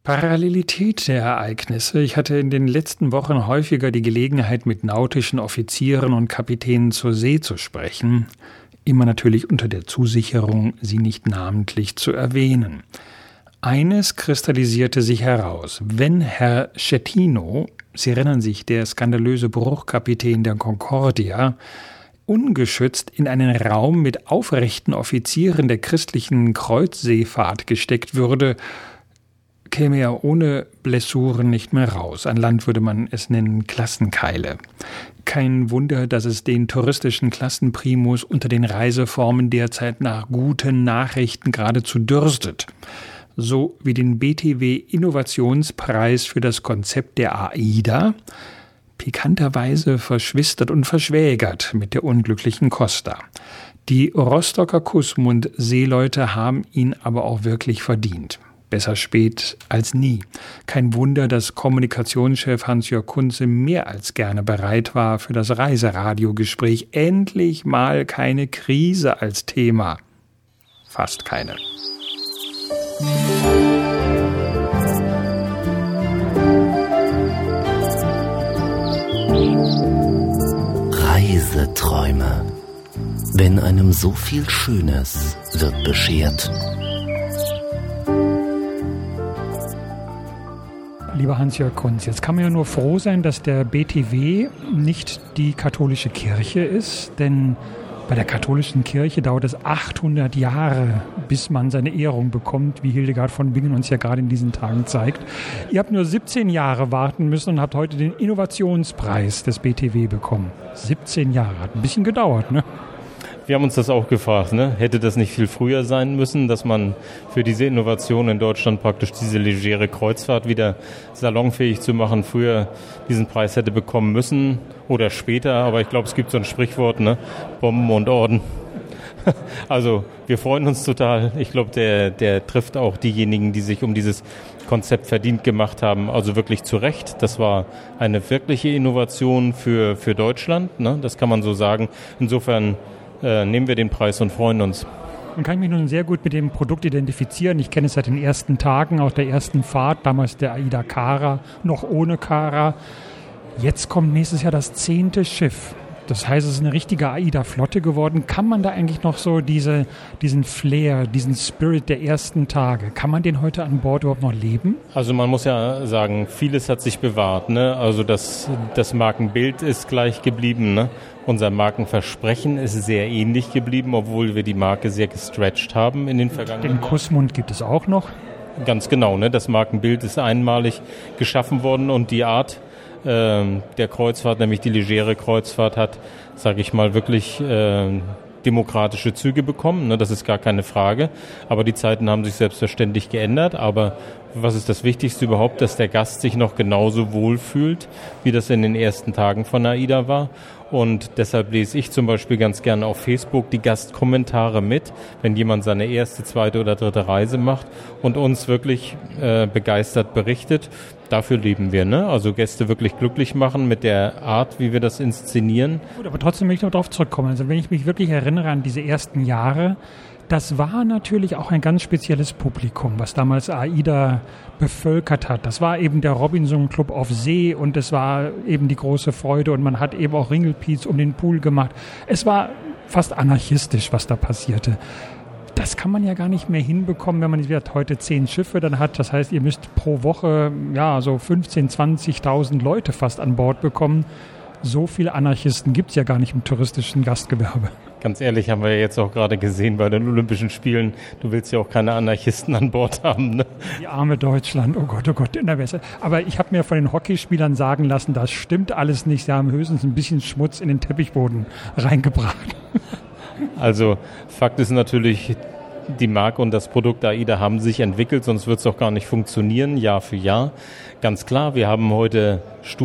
Parallelität der Ereignisse. Ich hatte in den letzten Wochen häufiger die Gelegenheit, mit nautischen Offizieren und Kapitänen zur See zu sprechen. Immer natürlich unter der Zusicherung, sie nicht namentlich zu erwähnen. Eines kristallisierte sich heraus. Wenn Herr Schettino, Sie erinnern sich, der skandalöse Bruchkapitän der Concordia, ungeschützt in einen Raum mit aufrechten Offizieren der christlichen Kreuzseefahrt gesteckt würde, käme er ohne Blessuren nicht mehr raus. An Land würde man es nennen Klassenkeile. Kein Wunder, dass es den touristischen Klassenprimus unter den Reiseformen derzeit nach guten Nachrichten geradezu dürstet. So wie den BTW-Innovationspreis für das Konzept der AIDA, pikanterweise verschwistert und verschwägert mit der unglücklichen Costa. Die Rostocker Kussmund-Seeleute haben ihn aber auch wirklich verdient. Besser spät als nie. Kein Wunder, dass Kommunikationschef Hans-Jörg Kunze mehr als gerne bereit war für das Reiseradiogespräch. Endlich mal keine Krise als Thema. Fast keine. Reiseträume. Wenn einem so viel Schönes wird beschert. Lieber Hans-Jörg Kunz, jetzt kann man ja nur froh sein, dass der BTW nicht die katholische Kirche ist, denn bei der katholischen Kirche dauert es 800 Jahre, bis man seine Ehrung bekommt, wie Hildegard von Bingen uns ja gerade in diesen Tagen zeigt. Ihr habt nur 17 Jahre warten müssen und habt heute den Innovationspreis des BTW bekommen. 17 Jahre, hat ein bisschen gedauert, ne? Wir haben uns das auch gefragt, ne? Hätte das nicht viel früher sein müssen, dass man für diese Innovation in Deutschland praktisch diese legere Kreuzfahrt wieder salonfähig zu machen, früher diesen Preis hätte bekommen müssen oder später, aber ich glaube, es gibt so ein Sprichwort, ne? Bomben und Orden. Also wir freuen uns total. Ich glaube, der trifft auch diejenigen, die sich um dieses Konzept verdient gemacht haben, also wirklich zu Recht. Das war eine wirkliche Innovation für Deutschland, ne? Das kann man so sagen. Insofern nehmen wir den Preis und freuen uns. Man kann mich nun sehr gut mit dem Produkt identifizieren. Ich kenne es seit den ersten Tagen, auch der ersten Fahrt, damals der AIDA Cara, noch ohne Cara. Jetzt kommt nächstes Jahr das 10. Schiff. Das heißt, es ist eine richtige AIDA-Flotte geworden. Kann man da eigentlich noch so diesen Flair, diesen Spirit der ersten Tage, kann man den heute an Bord überhaupt noch leben? Also man muss ja sagen, vieles hat sich bewahrt, ne? Also das Markenbild ist gleich geblieben, ne? Unser Markenversprechen ist sehr ähnlich geblieben, obwohl wir die Marke sehr gestretcht haben in den vergangenen Jahren. Den Kussmund gibt es auch noch? Ganz genau, ne? Das Markenbild ist einmalig geschaffen worden und die Art der Kreuzfahrt, nämlich die legere Kreuzfahrt, hat, sage ich mal, wirklich demokratische Züge bekommen. Ne? Das ist gar keine Frage. Aber die Zeiten haben sich selbstverständlich geändert. Aber was ist das Wichtigste überhaupt, dass der Gast sich noch genauso wohlfühlt, wie das in den ersten Tagen von AIDA war. Und deshalb lese ich zum Beispiel ganz gerne auf Facebook die Gastkommentare mit, wenn jemand seine erste, zweite oder dritte Reise macht und uns wirklich begeistert berichtet. Dafür leben wir, ne? Also Gäste wirklich glücklich machen mit der Art, wie wir das inszenieren. Gut, aber trotzdem möchte ich noch darauf zurückkommen. Also wenn ich mich wirklich erinnere an diese ersten Jahre, das war natürlich auch ein ganz spezielles Publikum, was damals AIDA bevölkert hat. Das war eben der Robinson Club auf See und es war eben die große Freude und man hat eben auch Ringelpiez um den Pool gemacht. Es war fast anarchistisch, was da passierte. Das kann man ja gar nicht mehr hinbekommen, wenn man jetzt heute 10 Schiffe dann hat. Das heißt, ihr müsst pro Woche so 15.000, 20.000 Leute fast an Bord bekommen. So viele Anarchisten gibt es ja gar nicht im touristischen Gastgewerbe. Ganz ehrlich, haben wir ja jetzt auch gerade gesehen bei den Olympischen Spielen. Du willst ja auch keine Anarchisten an Bord haben, ne? Die arme Deutschland, oh Gott, in der Beste. Aber ich habe mir von den Hockeyspielern sagen lassen, das stimmt alles nicht. Sie haben höchstens ein bisschen Schmutz in den Teppichboden reingebracht. Also Fakt ist natürlich, die Marke und das Produkt AIDA haben sich entwickelt, sonst wird es auch gar nicht funktionieren, Jahr für Jahr. Ganz klar, wir haben heute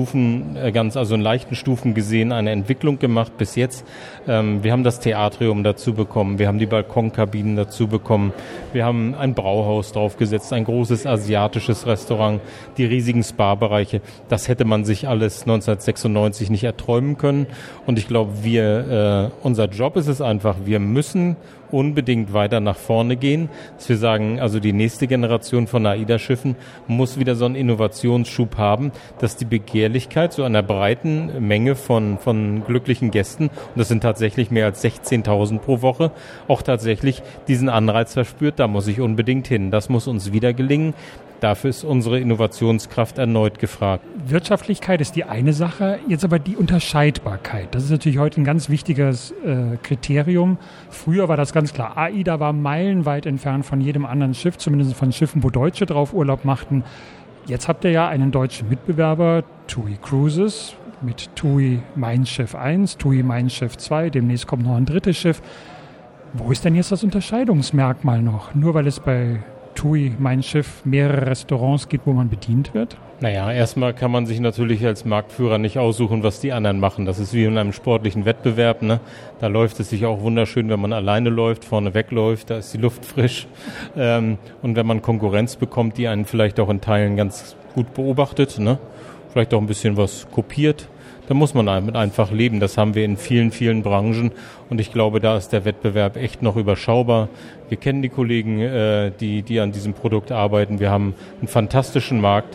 also in leichten Stufen gesehen, eine Entwicklung gemacht bis jetzt. Wir haben das Theatrium dazu bekommen, wir haben die Balkonkabinen dazu bekommen, wir haben ein Brauhaus draufgesetzt, ein großes asiatisches Restaurant, die riesigen Spa-Bereiche. Das hätte man sich alles 1996 nicht erträumen können. Und ich glaube, unser Job ist es einfach, wir müssen unbedingt weiter nach vorne gehen, dass wir sagen, also die nächste Generation von AIDA-Schiffen muss wieder so einen Innovationsschub haben, dass die Begehrlichkeit so einer breiten Menge von glücklichen Gästen, und das sind tatsächlich mehr als 16.000 pro Woche, auch tatsächlich diesen Anreiz verspürt, da muss ich unbedingt hin. Das muss uns wieder gelingen. Dafür ist unsere Innovationskraft erneut gefragt. Wirtschaftlichkeit ist die eine Sache, jetzt aber die Unterscheidbarkeit. Das ist natürlich heute ein ganz wichtiges Kriterium. Früher war das ganz klar. AIDA war meilenweit entfernt von jedem anderen Schiff, zumindest von Schiffen, wo Deutsche drauf Urlaub machten. Jetzt habt ihr ja einen deutschen Mitbewerber, TUI Cruises, mit TUI Mein Schiff 1, TUI Mein Schiff 2, demnächst kommt noch ein drittes Schiff. Wo ist denn jetzt das Unterscheidungsmerkmal noch? Nur weil es bei TUI Mein Schiff mehrere Restaurants gibt, wo man bedient wird? Naja, erstmal kann man sich natürlich als Marktführer nicht aussuchen, was die anderen machen. Das ist wie in einem sportlichen Wettbewerb, ne? Da läuft es sich auch wunderschön, wenn man alleine läuft, vorne wegläuft, da ist die Luft frisch. Und wenn man Konkurrenz bekommt, die einen vielleicht auch in Teilen ganz gut beobachtet, ne? Vielleicht auch ein bisschen was kopiert, da muss man damit einfach leben. Das haben wir in vielen, vielen Branchen und ich glaube, da ist der Wettbewerb echt noch überschaubar. Wir kennen die Kollegen, die an diesem Produkt arbeiten. Wir haben einen fantastischen Markt.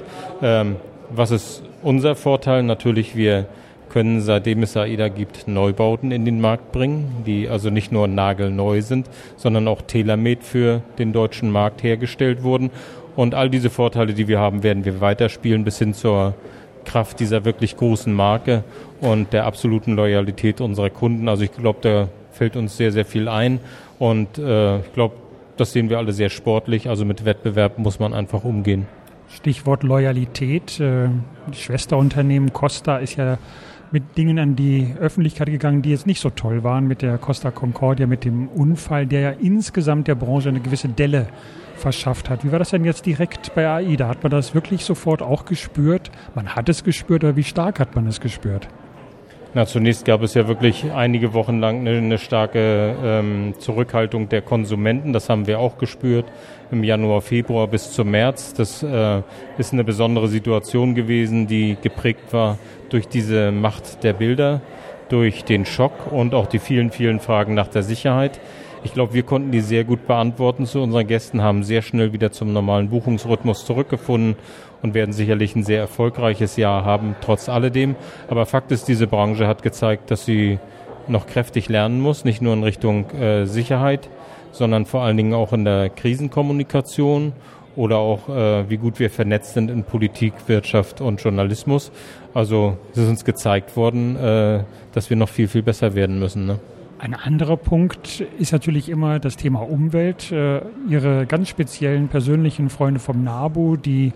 Was ist unser Vorteil? Natürlich, wir können, seitdem es AIDA gibt, Neubauten in den Markt bringen, die also nicht nur nagelneu sind, sondern auch tailor-made für den deutschen Markt hergestellt wurden. Und all diese Vorteile, die wir haben, werden wir weiterspielen bis hin zur Kraft dieser wirklich großen Marke und der absoluten Loyalität unserer Kunden. Also ich glaube, da fällt uns sehr, sehr viel ein und ich glaube, das sehen wir alle sehr sportlich. Also mit Wettbewerb muss man einfach umgehen. Stichwort Loyalität. Die Schwesterunternehmen Costa ist ja mit Dingen an die Öffentlichkeit gegangen, die jetzt nicht so toll waren, mit der Costa Concordia, mit dem Unfall, der ja insgesamt der Branche eine gewisse Delle verschafft hat. Wie war das denn jetzt direkt bei AIDA? Hat man das wirklich sofort auch gespürt? Man hat es gespürt, aber wie stark hat man es gespürt? Na, zunächst gab es ja wirklich einige Wochen lang eine starke Zurückhaltung der Konsumenten. Das haben wir auch gespürt im Januar, Februar bis zum März. Das ist eine besondere Situation gewesen, die geprägt war durch diese Macht der Bilder, durch den Schock und auch die vielen, vielen Fragen nach der Sicherheit. Ich glaube, wir konnten die sehr gut beantworten zu unseren Gästen, haben sehr schnell wieder zum normalen Buchungsrhythmus zurückgefunden und werden sicherlich ein sehr erfolgreiches Jahr haben, trotz alledem. Aber Fakt ist, diese Branche hat gezeigt, dass sie noch kräftig lernen muss, nicht nur in Richtung Sicherheit, sondern vor allen Dingen auch in der Krisenkommunikation oder auch, wie gut wir vernetzt sind in Politik, Wirtschaft und Journalismus. Also es ist uns gezeigt worden, dass wir noch viel, viel besser werden müssen, ne? Ein anderer Punkt ist natürlich immer das Thema Umwelt. Ihre ganz speziellen persönlichen Freunde vom NABU, die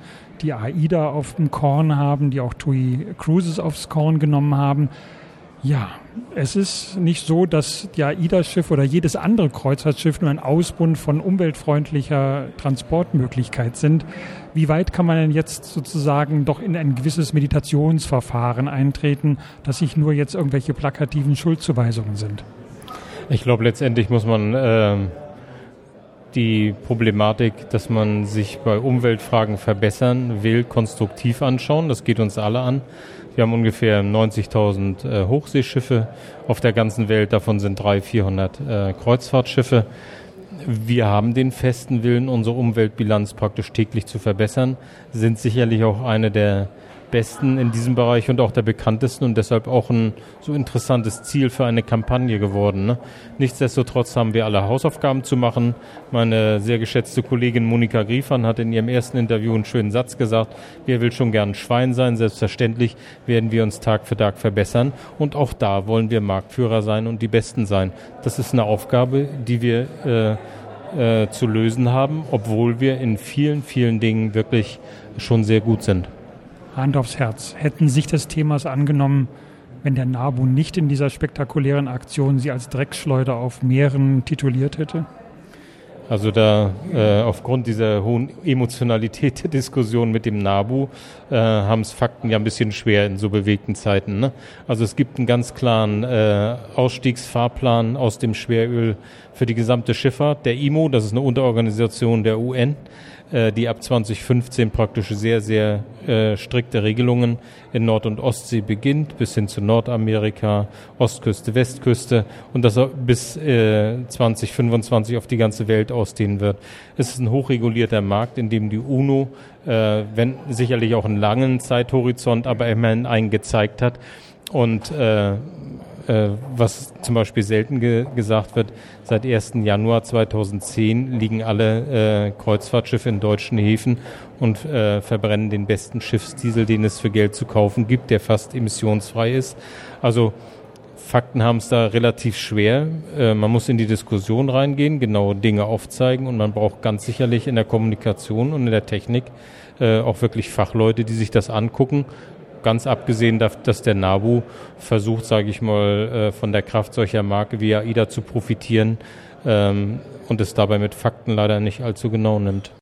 AIDA auf dem Korn haben, die auch TUI Cruises aufs Korn genommen haben. Ja, es ist nicht so, dass die AIDA-Schiff oder jedes andere Kreuzfahrtschiff nur ein Ausbund von umweltfreundlicher Transportmöglichkeit sind. Wie weit kann man denn jetzt sozusagen doch in ein gewisses Meditationsverfahren eintreten, dass nicht nur jetzt irgendwelche plakativen Schuldzuweisungen sind? Ich glaube, letztendlich muss man die Problematik, dass man sich bei Umweltfragen verbessern will, konstruktiv anschauen. Das geht uns alle an. Wir haben ungefähr 90.000 Hochseeschiffe auf der ganzen Welt. Davon sind 300-400 Kreuzfahrtschiffe. Wir haben den festen Willen, unsere Umweltbilanz praktisch täglich zu verbessern, sind sicherlich auch eine der besten in diesem Bereich und auch der bekanntesten und deshalb auch ein so interessantes Ziel für eine Kampagne geworden, ne? Nichtsdestotrotz haben wir alle Hausaufgaben zu machen. Meine sehr geschätzte Kollegin Monika Griefern hat in ihrem ersten Interview einen schönen Satz gesagt: Wer will schon gern Schwein sein? Selbstverständlich werden wir uns Tag für Tag verbessern und auch da wollen wir Marktführer sein und die Besten sein. Das ist eine Aufgabe, die wir zu lösen haben, obwohl wir in vielen, vielen Dingen wirklich schon sehr gut sind. Hand aufs Herz. Hätten sich des Themas angenommen, wenn der NABU nicht in dieser spektakulären Aktion sie als Dreckschleuder auf Meeren tituliert hätte? Also da aufgrund dieser hohen Emotionalität der Diskussion mit dem NABU haben es Fakten ja ein bisschen schwer in so bewegten Zeiten, ne? Also es gibt einen ganz klaren Ausstiegsfahrplan aus dem Schweröl für die gesamte Schifffahrt. Der IMO, das ist eine Unterorganisation der UN, die ab 2015 praktisch sehr, sehr strikte Regelungen in Nord- und Ostsee beginnt, bis hin zu Nordamerika, Ostküste, Westküste und das bis 2025 auf die ganze Welt ausdehnen wird. Es ist ein hochregulierter Markt, in dem die UNO, wenn sicherlich auch einen langen Zeithorizont, aber immerhin einen gezeigt hat. Und was zum Beispiel selten gesagt wird, seit 1. Januar 2010 liegen alle Kreuzfahrtschiffe in deutschen Häfen und verbrennen den besten Schiffsdiesel, den es für Geld zu kaufen gibt, der fast emissionsfrei ist. Also Fakten haben es da relativ schwer. Man muss in die Diskussion reingehen, genaue Dinge aufzeigen und man braucht ganz sicherlich in der Kommunikation und in der Technik auch wirklich Fachleute, die sich das angucken. Ganz abgesehen, dass der NABU versucht, sage ich mal, von der Kraft solcher Marke wie AIDA zu profitieren und es dabei mit Fakten leider nicht allzu genau nimmt.